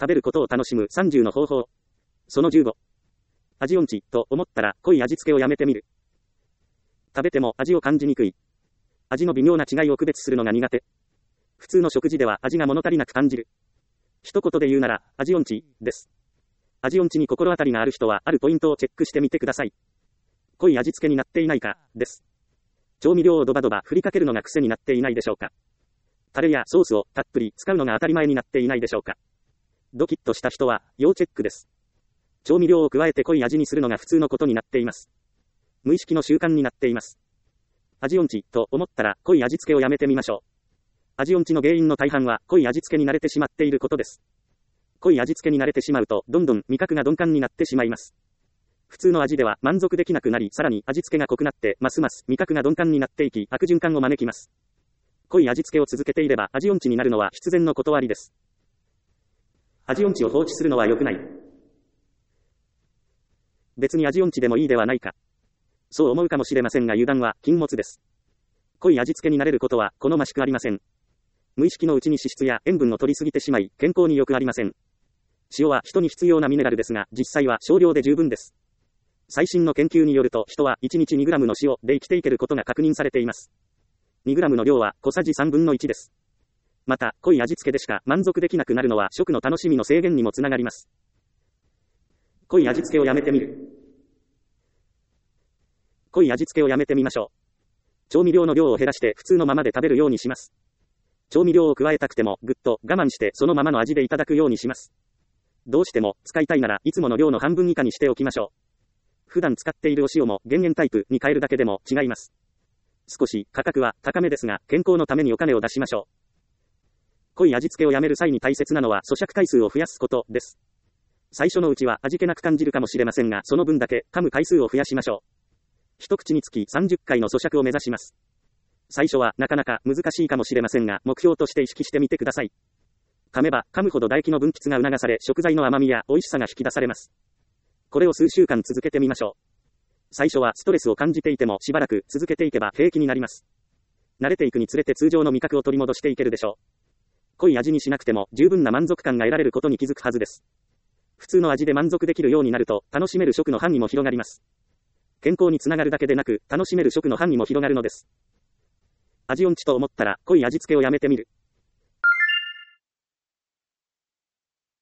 食べることを楽しむ30の方法。その15。味音痴と思ったら濃い味付けをやめてみる。食べても味を感じにくい。味の微妙な違いを区別するのが苦手。普通の食事では味が物足りなく感じる。一言で言うなら味音痴です。味音痴に心当たりがある人はあるポイントをチェックしてみてください。濃い味付けになっていないかです。調味料をドバドバ振りかけるのが癖になっていないでしょうか。タレやソースをたっぷり使うのが当たり前になっていないでしょうか。ドキッとした人は要チェックです。調味料を加えて濃い味にするのが普通のことになっています。無意識の習慣になっています。味音痴と思ったら濃い味付けをやめてみましょう。味音痴の原因の大半は濃い味付けに慣れてしまっていることです。濃い味付けに慣れてしまうとどんどん味覚が鈍感になってしまいます。普通の味では満足できなくなり、さらに味付けが濃くなってますます味覚が鈍感になっていき、悪循環を招きます。濃い味付けを続けていれば味音痴になるのは必然の断りです。味音痴を放置するのは良くない。別に味音痴でもいいではないか。そう思うかもしれませんが油断は禁物です。濃い味付けになれることは好ましくありません。無意識のうちに脂質や塩分を取りすぎてしまい、健康に良くありません。塩は人に必要なミネラルですが、実際は少量で十分です。最新の研究によると人は1日 2g の塩で生きていけることが確認されています。2g の量は小さじ3分の1です。また、濃い味付けでしか満足できなくなるのは食の楽しみの制限にもつながります。濃い味付けをやめてみる。濃い味付けをやめてみましょう。調味料の量を減らして普通のままで食べるようにします。調味料を加えたくてもぐっと我慢してそのままの味でいただくようにします。どうしても使いたいならいつもの量の半分以下にしておきましょう。普段使っているお塩も減塩タイプに変えるだけでも違います。少し価格は高めですが健康のためにお金を出しましょう。濃い味付けをやめる際に大切なのは咀嚼回数を増やすことです。最初のうちは味気なく感じるかもしれませんが、その分だけ噛む回数を増やしましょう。一口につき30回の咀嚼を目指します。最初はなかなか難しいかもしれませんが、目標として意識してみてください。噛めば噛むほど唾液の分泌が促され、食材の甘みや美味しさが引き出されます。これを数週間続けてみましょう。最初はストレスを感じていてもしばらく続けていけば平気になります。慣れていくにつれて通常の味覚を取り戻していけるでしょう。濃い味にしなくても十分な満足感が得られることに気づくはずです。普通の味で満足できるようになると楽しめる食の範囲も広がります。健康につながるだけでなく楽しめる食の範囲も広がるのです。味音痴と思ったら濃い味付けをやめてみる。